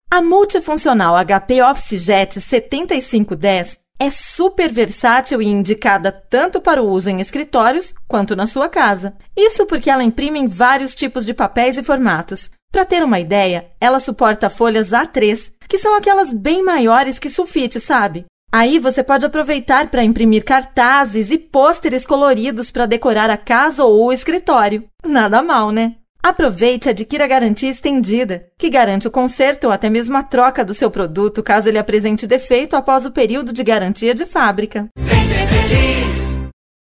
A multifuncional HP OfficeJet 7510 é super versátil e indicada tanto para o uso em escritórios quanto na sua casa. Isso porque ela imprime em vários tipos de papéis e formatos. Para ter uma ideia, ela suporta folhas A3, que são aquelas bem maiores que sulfite, sabe? Aí você pode aproveitar para imprimir cartazes e pôsteres coloridos para decorar a casa ou o escritório. Nada mal, né? Aproveite e adquira a garantia estendida, que garante o conserto ou até mesmo a troca do seu produto caso ele apresente defeito após o período de garantia de fábrica. Vem ser feliz!